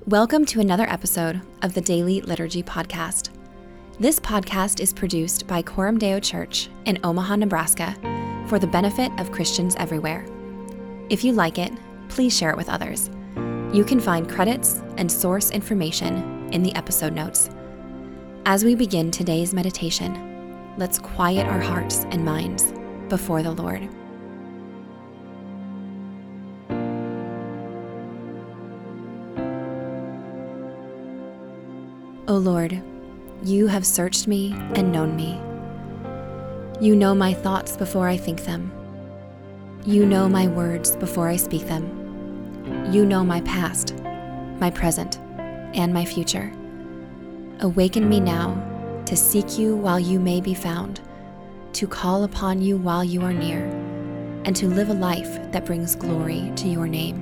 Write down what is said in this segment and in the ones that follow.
Welcome to another episode of the Daily Liturgy Podcast. This podcast is produced by Coram Deo Church in Omaha, Nebraska, for the benefit of Christians everywhere. If you like it, please share it with others. You can find credits and source information in the episode notes. As we begin today's meditation, let's quiet our hearts and minds before the Lord. O Lord, you have searched me and known me. You know my thoughts before I think them. You know my words before I speak them. You know my past, my present, and my future. Awaken me now to seek you while you may be found, to call upon you while you are near, and to live a life that brings glory to your name.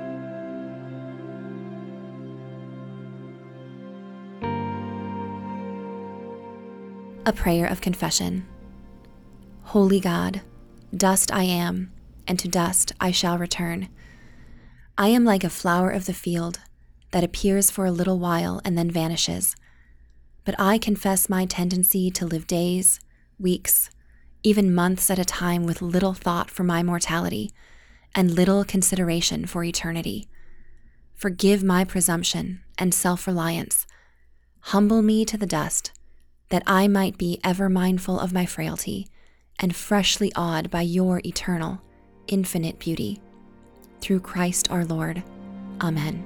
A prayer of confession. Holy God, dust I am, and to dust I shall return. I am like a flower of the field that appears for a little while and then vanishes. But I confess my tendency to live days, weeks, even months at a time with little thought for my mortality and little consideration for eternity. Forgive my presumption and self-reliance. Humble me to the dust, that I might be ever mindful of my frailty and freshly awed by your eternal, infinite beauty. Through Christ our Lord. Amen.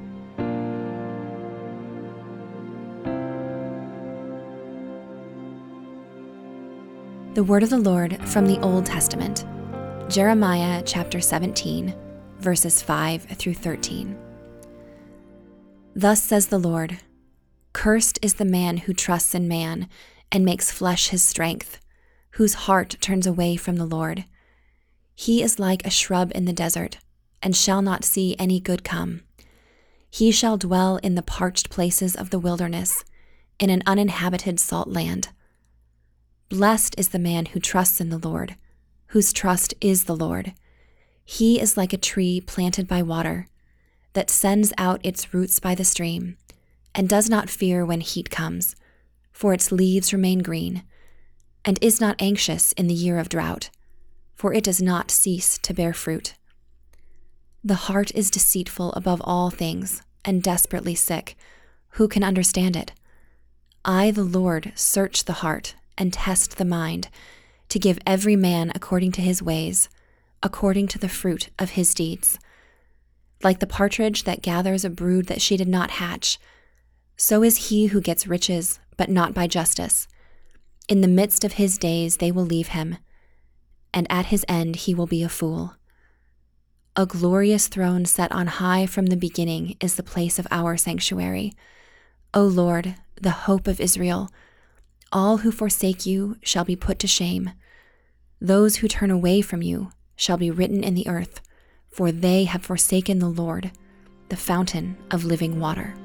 The word of the Lord from the Old Testament, Jeremiah chapter 17, verses 5 through 13. Thus says the Lord, cursed is the man who trusts in man and makes flesh his strength, whose heart turns away from the Lord. He is like a shrub in the desert, and shall not see any good come. He shall dwell in the parched places of the wilderness, in an uninhabited salt land. Blessed is the man who trusts in the Lord, whose trust is the Lord. He is like a tree planted by water, that sends out its roots by the stream, and does not fear when heat comes, for its leaves remain green, and is not anxious in the year of drought, for it does not cease to bear fruit. The heart is deceitful above all things, and desperately sick. Who can understand it? I, the Lord, search the heart and test the mind, to give every man according to his ways, according to the fruit of his deeds. Like the partridge that gathers a brood that she did not hatch, so is he who gets riches, but not by justice. In the midst of his days they will leave him, and at his end he will be a fool. A glorious throne set on high from the beginning is the place of our sanctuary. O Lord, the hope of Israel, all who forsake you shall be put to shame. Those who turn away from you shall be written in the earth, for they have forsaken the Lord, the fountain of living water.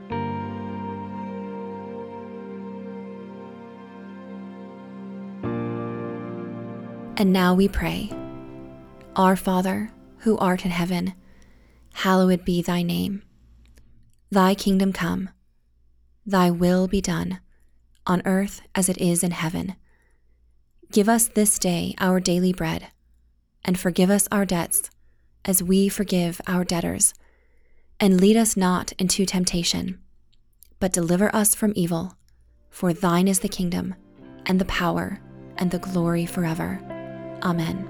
And now we pray. Our Father, who art in heaven, hallowed be thy name. Thy kingdom come, thy will be done, on earth as it is in heaven. Give us this day our daily bread, and forgive us our debts, as we forgive our debtors. And lead us not into temptation, but deliver us from evil. For thine is the kingdom, and the power, and the glory forever. Amen.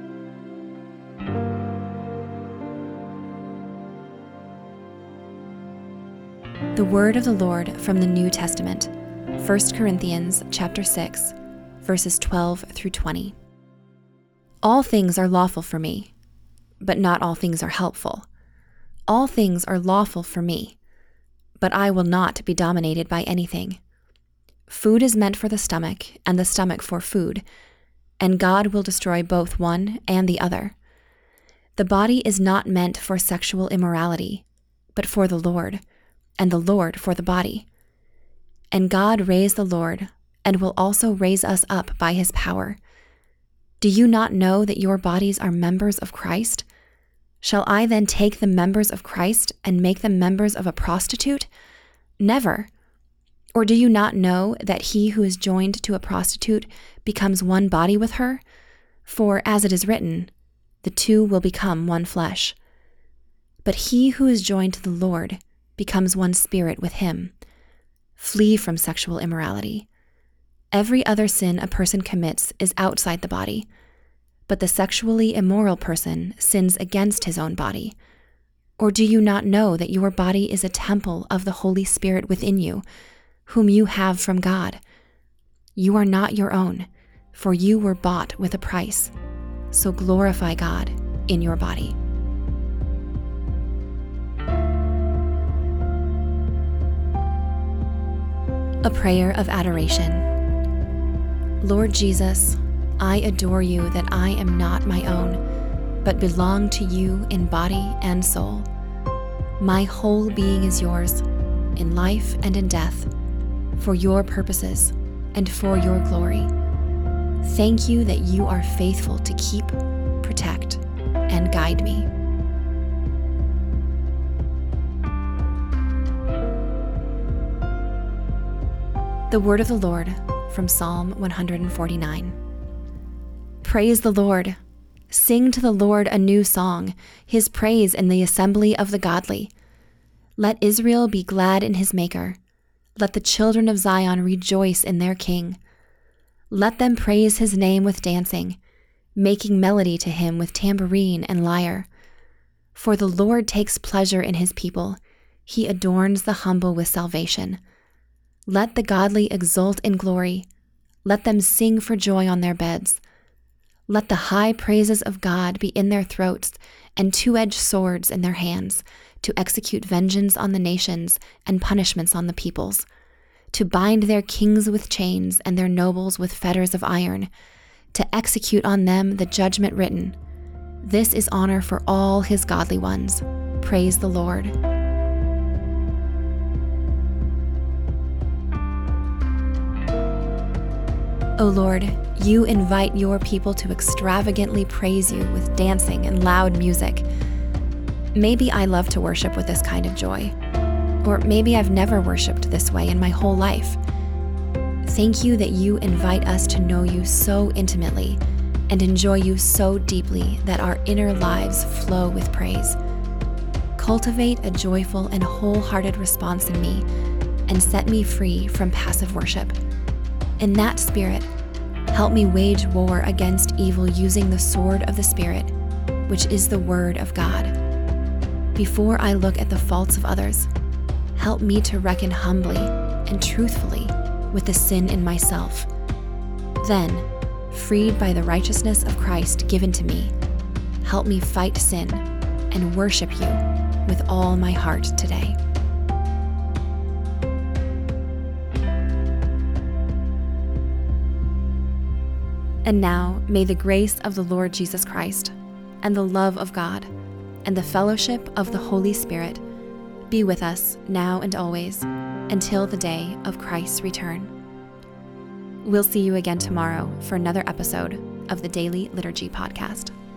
The word of the Lord from the New Testament, 1 Corinthians chapter 6, verses 12 through 20. All things are lawful for me, but not all things are helpful. All things are lawful for me, but I will not be dominated by anything. Food is meant for the stomach, and the stomach for food, and God will destroy both one and the other. The body is not meant for sexual immorality, but for the Lord, and the Lord for the body. And God raised the Lord, and will also raise us up by his power. Do you not know that your bodies are members of Christ? Shall I then take the members of Christ and make them members of a prostitute? Never. Or do you not know that he who is joined to a prostitute becomes one body with her? For as it is written, the two will become one flesh. But he who is joined to the Lord becomes one spirit with him. Flee from sexual immorality. Every other sin a person commits is outside the body, but the sexually immoral person sins against his own body. Or do you not know that your body is a temple of the Holy Spirit within you, whom you have from God? You are not your own, for you were bought with a price. So glorify God in your body. A prayer of adoration. Lord Jesus, I adore you that I am not my own, but belong to you in body and soul. My whole being is yours, in life and in death, for your purposes and for your glory. Thank you that you are faithful to keep, protect, and guide me. The word of the Lord from Psalm 149. Praise the Lord. Sing to the Lord a new song, his praise in the assembly of the godly. Let Israel be glad in his Maker. Let the children of Zion rejoice in their King. Let them praise his name with dancing, making melody to him with tambourine and lyre. For the Lord takes pleasure in his people. He adorns the humble with salvation. Let the godly exult in glory. Let them sing for joy on their beds. Let the high praises of God be in their throats and two-edged swords in their hands, to execute vengeance on the nations and punishments on the peoples, to bind their kings with chains and their nobles with fetters of iron, to execute on them the judgment written. This is honor for all his godly ones. Praise the Lord. O Lord, you invite your people to extravagantly praise you with dancing and loud music. Maybe I love to worship with this kind of joy, or maybe I've never worshiped this way in my whole life. Thank you that you invite us to know you so intimately and enjoy you so deeply that our inner lives flow with praise. Cultivate a joyful and wholehearted response in me and set me free from passive worship. In that spirit, help me wage war against evil using the sword of the Spirit, which is the word of God. Before I look at the faults of others, help me to reckon humbly and truthfully with the sin in myself. Then, freed by the righteousness of Christ given to me, help me fight sin and worship you with all my heart today. And now, may the grace of the Lord Jesus Christ, and the love of God, and the fellowship of the Holy Spirit be with us now and always, until the day of Christ's return. We'll see you again tomorrow for another episode of the Daily Liturgy Podcast.